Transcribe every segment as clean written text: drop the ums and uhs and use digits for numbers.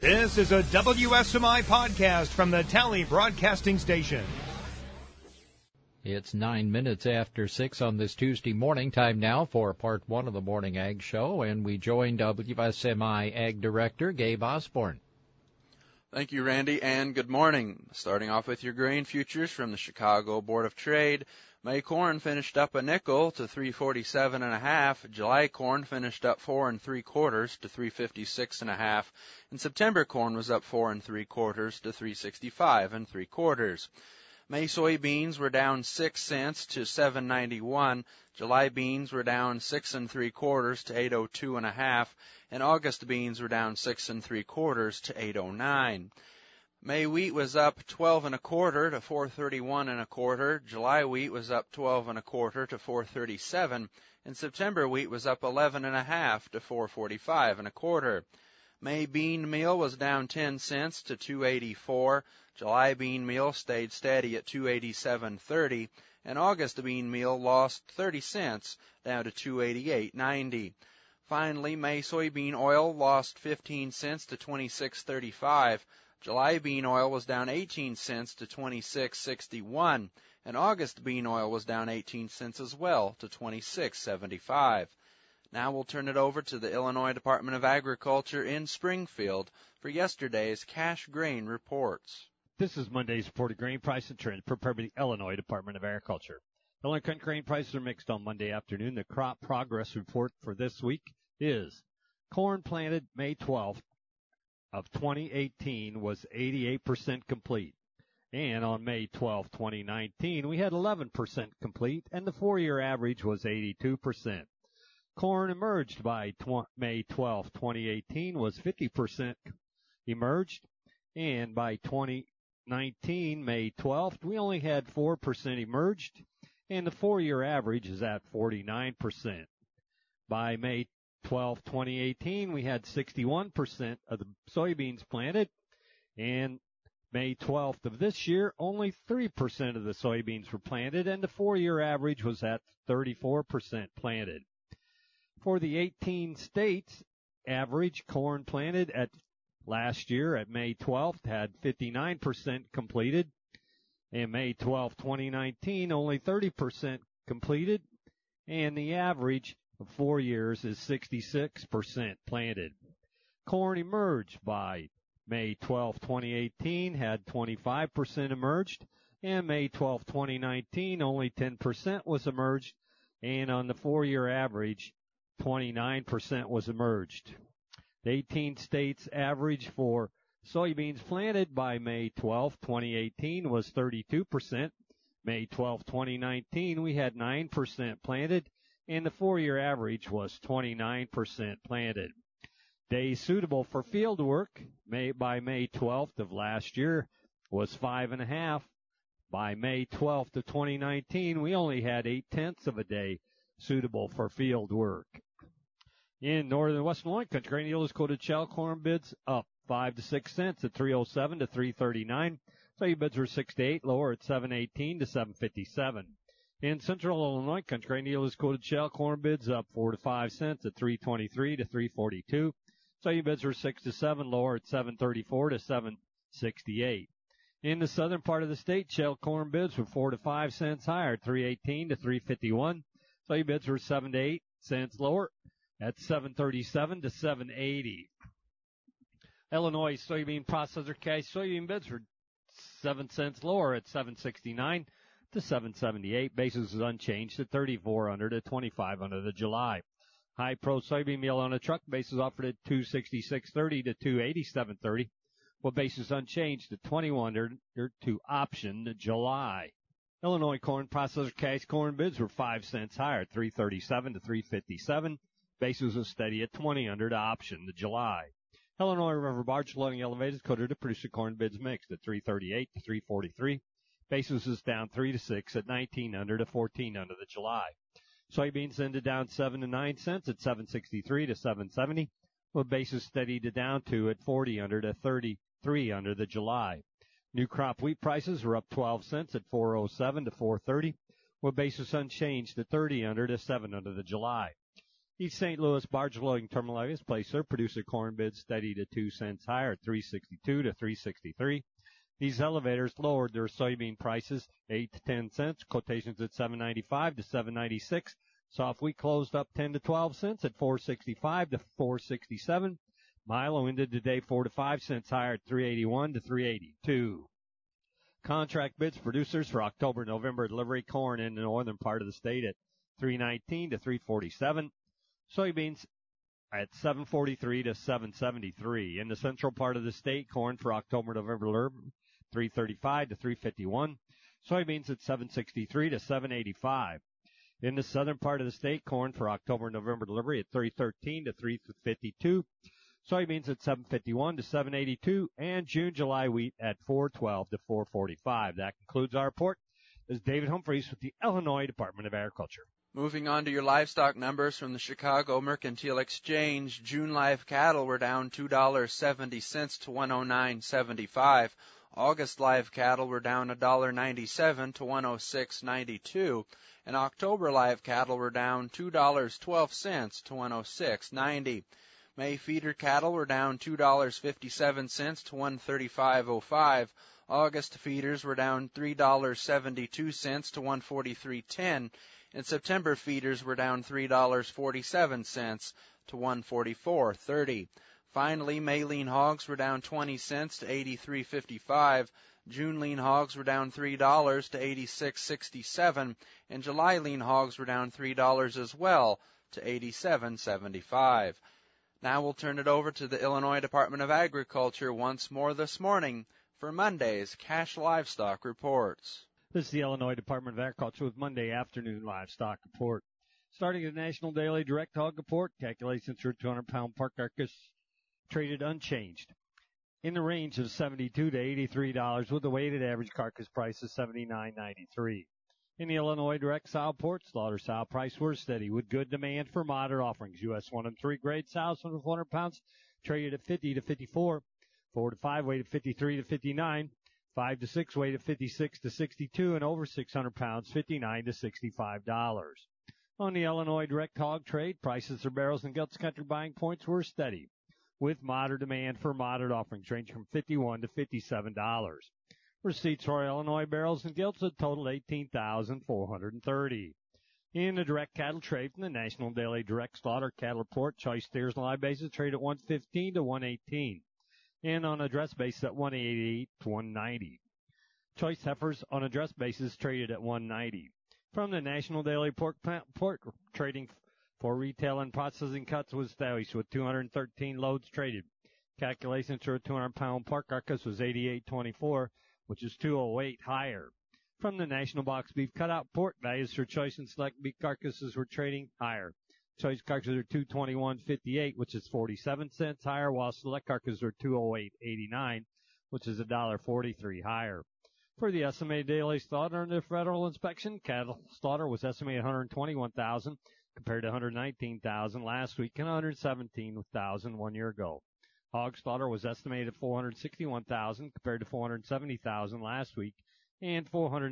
This is a WSMI podcast from the Tally Broadcasting Station. It's 9 minutes after 6 on this Tuesday morning. Time now for part one of the Morning Ag Show, and we join WSMI Ag Director Gabe Osborne. Thank you, Randy, and good morning. Starting off with your grain futures from the Chicago Board of Trade. May corn finished up a nickel to 347.5. July corn finished up 4 3/4 to 356.5. And September corn was up 4 3/4 to 365 3/4. May soybeans were down 6 cents to 7.91. July beans were down 6 3/4 to 802.5, and August beans were down 6 3/4 to 809. May wheat was up 12 1/4 to 431 1/4. July wheat was up 12 1/4 to 437, and September wheat was up 11 1/2 to 445 1/4. May bean meal was down 10 cents to 284. July bean meal stayed steady at 287.30, and August bean meal lost 30 cents down to 288.90. Finally, May soybean oil lost 15 cents to 26.35. July bean oil was down 18 cents to 26.61, and August bean oil was down 18 cents as well to 26.75. Now we'll turn it over to the Illinois Department of Agriculture in Springfield for yesterday's cash grain reports. This is Monday's reported grain price and trend prepared by the Illinois Department of Agriculture. Illinois country grain prices are mixed on Monday afternoon. The crop progress report for this week is corn planted May 12th of 2018 was 88% complete. And on May 12, 2019, we had 11% complete, and the 4-year average was 82%. Corn emerged by May 12, 2018 was 50% emerged, and by 2019, May 12th, we only had 4% emerged, and the 4-year average is at 49%. By May 12, 2018, we had 61% of the soybeans planted, and May 12th of this year, only 3% of the soybeans were planted, and the 4-year average was at 34% planted. For the 18 states, average corn planted at last year at May 12th had 59% completed, and May 12, 2019, only 30% completed, and the average of 4 years is 66% planted. Corn emerged by May 12, 2018 had 25% emerged, and May 12, 2019 only 10% was emerged, and on the 4-year average 29% was emerged. The 18 states average for soybeans planted by May 12, 2018 was 32%. May 12, 2019 we had 9% planted, and the 4-year average was 29% planted. Days suitable for field work by May 12th of last year was 5.5. By May 12th of 2019, we only had 0.8 of a day suitable for field work. In northern and western Illinois, country grain yield is quoted shell corn bids up 5 to 6 cents at 307 to 339. Soybean bids were 6 to 8 lower at 718 to 757. In central Illinois, country grain yield is quoted shell corn bids up 4 to 5 cents at 323 to 342. Soybean bids were 6 to 7 lower at 734 to 768. In the southern part of the state, shell corn bids were 4 to 5 cents higher at 318 to 351. Soybean bids were 7 to 8 cents lower at 737 to 780. Illinois soybean processor cash soybean bids were 7 cents lower at 769 to 778. Basis is unchanged at 34 under to 25 under the July. High pro soybean meal on a truck basis offered at 266.30 to 287.30. With basis unchanged at 21 under to option July. Illinois corn processor cash corn bids were 5 cents higher at 337 to 357. Basis was steady at 20 under to option the July. Illinois River barge loading elevators quoted to producer corn bids mixed at 338 to 343. Basis is down 3 to 6 at 19 under to 14 under the July. Soybeans ended down 7 to 9 cents at 763 to 770. With basis steady to down 2 at 40 under to 33 under the July. New crop wheat prices were up 12 cents at 407 to 430. With basis unchanged at 30 under to 7 under the July. East St. Louis Barge Loading Terminal has placed their producer corn bid steady to 2 cents higher at $3.62 to $3.63. These elevators lowered their soybean prices 8 to 10 cents. Quotations at $7.95 to $7.96. Soft wheat closed up 10 to 12 cents at $4.65 to $4.67. Milo ended today 4 to 5 cents higher at $3.81 to $3.82. Contract bids producers for October-November delivery corn in the northern part of the state at $3.19 to $3.47. Soybeans at $7.43 to $7.73. In the central part of the state, corn for October-November delivery $3.35 to $3.51. Soybeans at $7.63 to $7.85. In the southern part of the state, corn for October-November delivery at $3.13 to $3.52. Soybeans at $7.51 to $7.82, and June-July wheat at $4.12 to $4.45. That concludes our report. This is David Humphreys with the Illinois Department of Agriculture. Moving on to your livestock numbers from the Chicago Mercantile Exchange, June live cattle were down $2.70 to $109.75. August live cattle were down $1.97 to $106.92, and October live cattle were down $2.12 to $106.90. May feeder cattle were down $2.57 to $135.05. August feeders were down $3.72 to $143.10, and September feeders were down $3.47 to $144.30. Finally, May lean hogs were down 20 cents to $83.55. June lean hogs were down $3 to $86.67, and July lean hogs were down $3 as well to $87.75. Now we'll turn it over to the Illinois Department of Agriculture once more this morning for Monday's cash livestock reports. This is the Illinois Department of Agriculture with Monday afternoon livestock report. Starting at the National Daily Direct Hog Report, calculations for 200-pound pork carcass traded unchanged in the range of $72 to $83 with a weighted average carcass price of $79.93. In the Illinois Direct Sow Report, slaughter sow price were steady with good demand for moderate offerings. U.S. 1 and 3 grade sows under 400 pounds traded at 50 to 54, 4 to 5 weighted 53 to 59, 5 to 6 weighted 56 to 62, and over 600 pounds 59 to $65. On the Illinois Direct Hog Trade, prices for barrels and gilts country buying points were steady with moderate demand for moderate offerings ranging from $51 to $57. Receipts for Illinois barrels and gilts had totaled $18,430. In the direct cattle trade from the National Daily Direct Slaughter Cattle Report, choice steers on live basis trade at $115 to $118, and on a dress basis at $188 to $190. Choice heifers on a dress basis traded at $190. From the National Daily Pork trading for retail and processing cuts was established with 213 loads traded. Calculations for a 200-pound pork carcass was $88.24, which is $2.08 higher. From the National Box Beef Cutout Report, values for choice and select beef carcasses were trading higher. Choice carcasses are $221.58, which is 47 cents higher, while select carcasses are $208.89, which is $1.43 higher. For the estimated daily slaughter under federal inspection, cattle slaughter was estimated 121,000 compared to 119,000 last week and 117,000 1 year ago. Hog slaughter was estimated at 461,000 compared to 470,000 last week and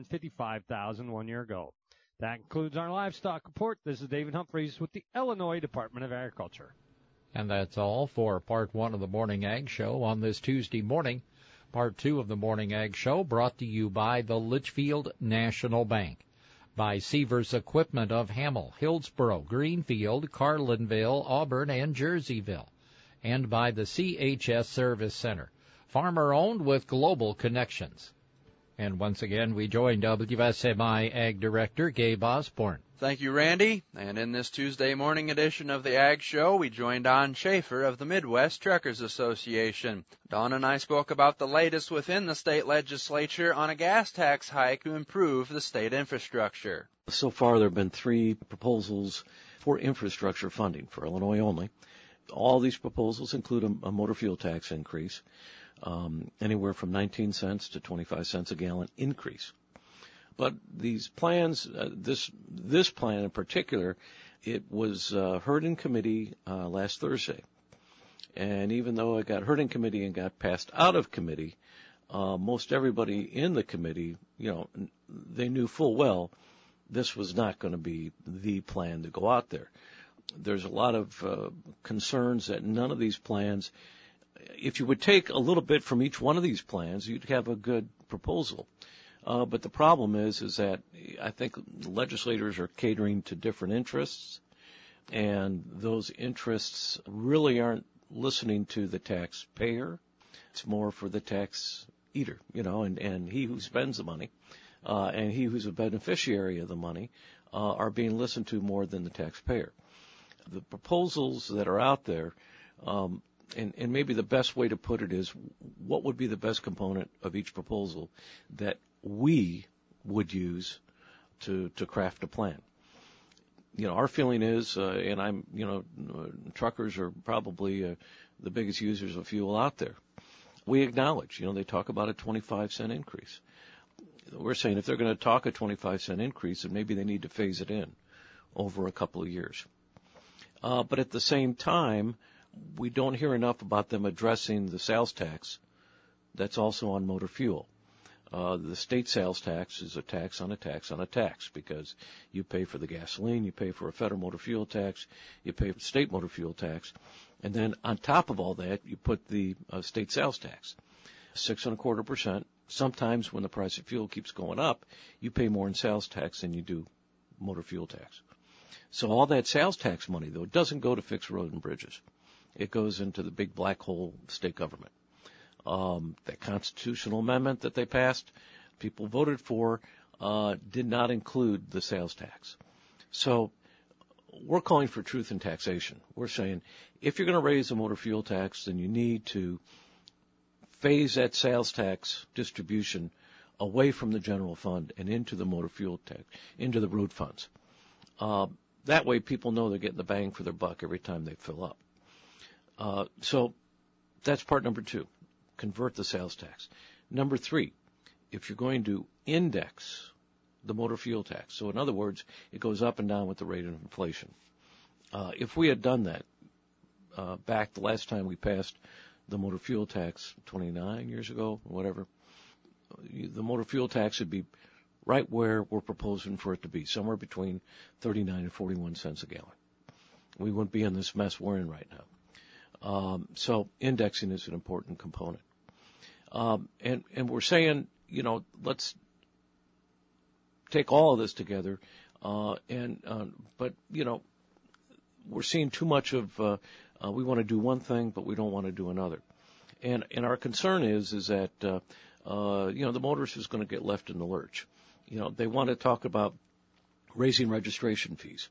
455,000 1 year ago. That concludes our livestock report. This is David Humphreys with the Illinois Department of Agriculture. And that's all for Part 1 of the Morning Ag Show on this Tuesday morning. Part 2 of the Morning Ag Show brought to you by the Litchfield National Bank, by Seavers Equipment of Hamel, Hillsboro, Greenfield, Carlinville, Auburn, and Jerseyville, and by the CHS Service Center, farmer-owned with global connections. And once again, we join WSMI Ag Director Gabe Osborne. Thank you, Randy. And in this Tuesday morning edition of the Ag Show, we joined Don Schaefer of the Midwest Truckers Association. Don and I spoke about the latest within the state legislature on a gas tax hike to improve the state infrastructure. So far, there have been 3 proposals for infrastructure funding for Illinois only. All these proposals include a motor fuel tax increase, anywhere from 19 cents to 25 cents a gallon increase. But these plans, this plan in particular, it was heard in committee last Thursday. And even though it got heard in committee and got passed out of committee, most everybody in the committee, they knew full well this was not going to be the plan to go out there. there's a lot of concerns that none of these plans, if you would take a little bit from each one of these plans, you'd have a good proposal. But the problem is that I think legislators are catering to different interests, and those interests really aren't listening to the taxpayer. It's more for the tax eater, and he who spends the money, and he who's a beneficiary of the money, are being listened to more than the taxpayer. The proposals that are out there, and maybe the best way to put it is, what would be the best component of each proposal that we would use to craft a plan? Our feeling is, truckers are probably the biggest users of fuel out there. We acknowledge, they talk about a 25-cent increase. We're saying if they're going to talk a 25-cent increase, then maybe they need to phase it in over a couple of years. But at the same time, we don't hear enough about them addressing the sales tax that's also on motor fuel. The state sales tax is a tax on a tax on a tax, because you pay for the gasoline, you pay for a federal motor fuel tax, you pay for state motor fuel tax, and then on top of all that, you put the state sales tax, 6.25%. Sometimes when the price of fuel keeps going up, you pay more in sales tax than you do motor fuel tax. So all that sales tax money, though, doesn't go to fix road and bridges. It goes into the big black hole state government. That constitutional amendment that they passed, people voted for, did not include the sales tax. So we're calling for truth in taxation. We're saying if you're going to raise the motor fuel tax, then you need to phase that sales tax distribution away from the general fund and into the motor fuel tax, into the road funds. That way people know they're getting the bang for their buck every time they fill up. So that's part number 2. Convert the sales tax. Number 3, if you're going to index the motor fuel tax, so in other words, it goes up and down with the rate of inflation. If we had done that back the last time we passed the motor fuel tax 29 years ago, or whatever, the motor fuel tax would be right where we're proposing for it to be, somewhere between 39 and 41 cents a gallon. We wouldn't be in this mess we're in right now. So indexing is an important component. And we're saying, let's take all of this together, but we're seeing too much of, we want to do one thing, but we don't want to do another. And our concern is that, the motorist is going to get left in the lurch. They want to talk about raising registration fees.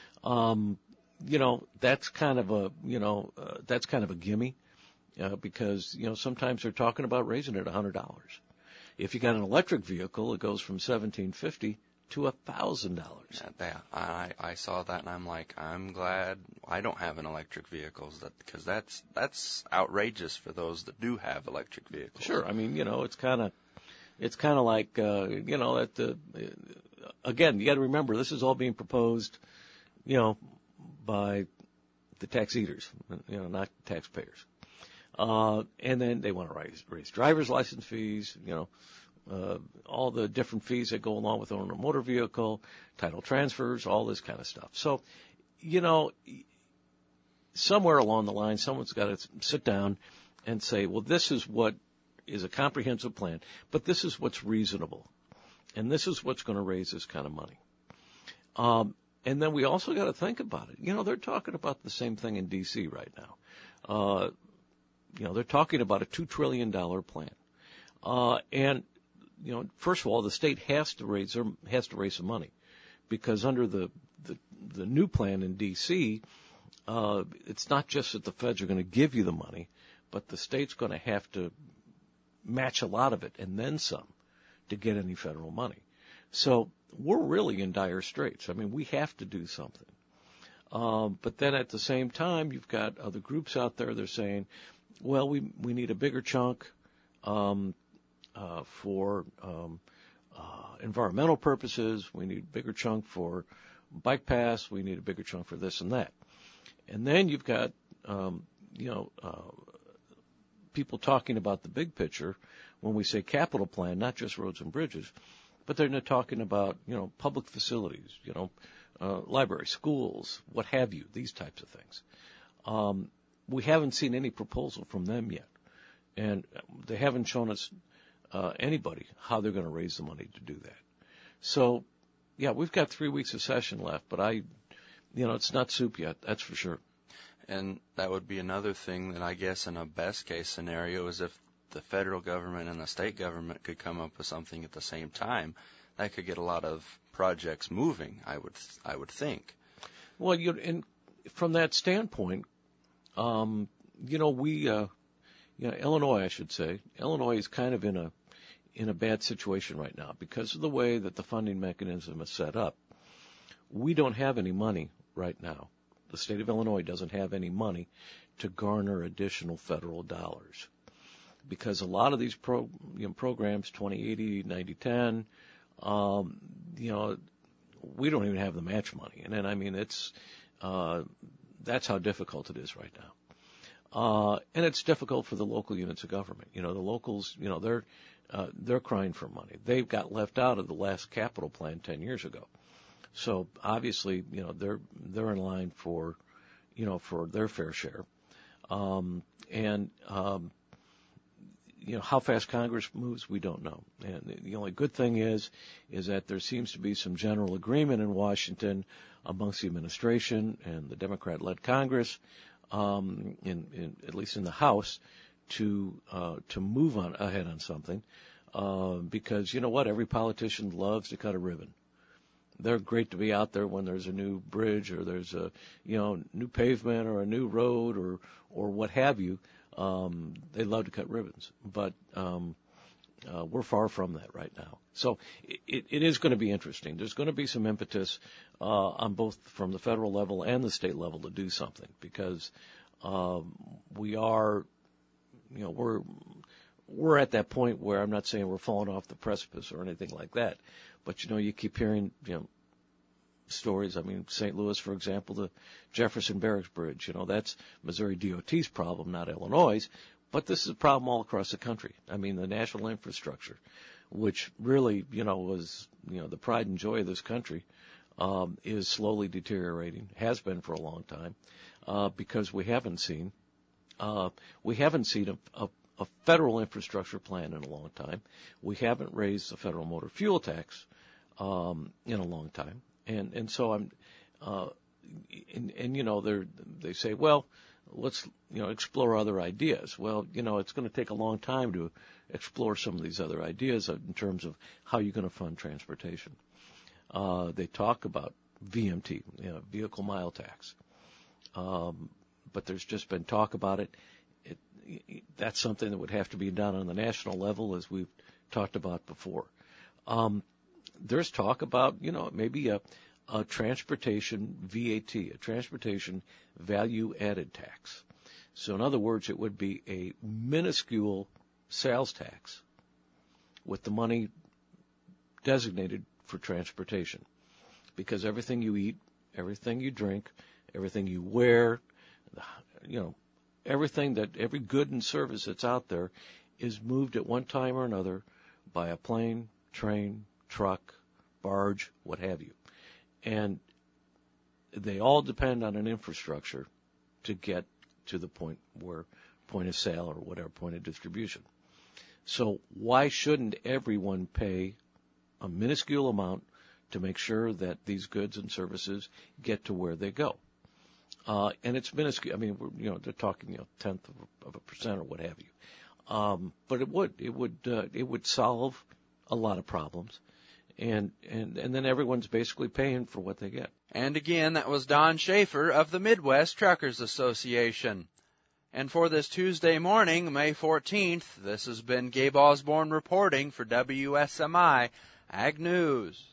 That's kind of a gimme, because, sometimes they're talking about raising it $100. If you got an electric vehicle, it goes from $1,750 to $1,000. Yeah, I saw that and I'm like, I'm glad I don't have an electric vehicle, because that's outrageous for those that do have electric vehicles. Sure. I mean, it's kind of like, again, you got to remember, this is all being proposed, by the tax eaters, not taxpayers. And then they want to raise driver's license fees, all the different fees that go along with owning a motor vehicle, title transfers, all this kind of stuff. So, somewhere along the line, someone's got to sit down and say, well, this is what is a comprehensive plan, but this is what's reasonable, and this is what's going to raise this kind of money. And then we also got to think about it. They're talking about the same thing in D.C. right now. They're talking about a $2 trillion plan. And, first of all, the state has to raise some money, because under the new plan in D.C., it's not just that the feds are going to give you the money, but the state's going to have to match a lot of it and then some to get any federal money. So we're really in dire straits. I mean, we have to do something. But then at the same time, you've got other groups out there that are saying, well, we need a bigger chunk for environmental purposes. We need a bigger chunk for bike paths. We need a bigger chunk for this and that. And then you've got, people talking about the big picture when we say capital plan, not just roads and bridges, but they're not talking about, public facilities, libraries, schools, what have you, these types of things. We haven't seen any proposal from them yet, and they haven't shown us anybody how they're going to raise the money to do that. So, yeah, we've got 3 weeks of session left, but it's not soup yet, that's for sure. And that would be another thing that I guess in a best case scenario is if the federal government and the state government could come up with something at the same time, that could get a lot of projects moving, I would think. Well, and from that standpoint, Illinois, I should say, Illinois is kind of in a bad situation right now because of the way that the funding mechanism is set up. We don't have any money right now. The state of Illinois doesn't have any money to garner additional federal dollars because a lot of these programs, 2080, 9010, we don't even have the match money. And then, that's how difficult it is right now. And it's difficult for the local units of government. The locals, they're crying for money. They got left out of the last capital plan 10 years ago. So obviously, they're in line for their fair share. How fast Congress moves, we don't know. And the only good thing is that there seems to be some general agreement in Washington amongst the administration and the Democrat-led Congress, at least in the House, to move ahead on something, because you know what, every politician loves to cut a ribbon. They're great to be out there when there's a new bridge or there's a new pavement or a new road or what have you. They love to cut ribbons, but we're far from that right now. So it is going to be interesting. There's going to be some impetus on both from the federal level and the state level to do something because we're at that point where I'm not saying we're falling off the precipice or anything like that, but you keep hearing stories. St. Louis, for example, the Jefferson Barracks Bridge. That's Missouri DOT's problem, not Illinois'. But this is a problem all across the country. The national infrastructure, which really, was, the pride and joy of this country, is slowly deteriorating, has been for a long time, because we haven't seen a federal infrastructure plan in a long time. We haven't raised the federal motor fuel tax, in a long time. And so they say, well, let's, explore other ideas. Well, it's going to take a long time to explore some of these other ideas in terms of how you're going to fund transportation. They talk about VMT, vehicle mile tax. But there's just been talk about it. That's something that would have to be done on the national level, as we've talked about before. There's talk about, maybe a transportation VAT, a transportation value-added tax. So in other words, it would be a minuscule sales tax with the money designated for transportation. Because everything you eat, everything you drink, everything you wear, every good and service that's out there is moved at one time or another by a plane, train, truck, barge, what have you. And they all depend on an infrastructure to get to the point of sale or whatever, point of distribution. So why shouldn't everyone pay a minuscule amount to make sure that these goods and services get to where they go? And it's minuscule. They're talking, 1/10 of a percent or what have you. But it would solve a lot of problems. And then everyone's basically paying for what they get. And again, that was Don Schaefer of the Midwest Truckers Association. And for this Tuesday morning, May 14th, this has been Gabe Osborne reporting for WSMI Ag News.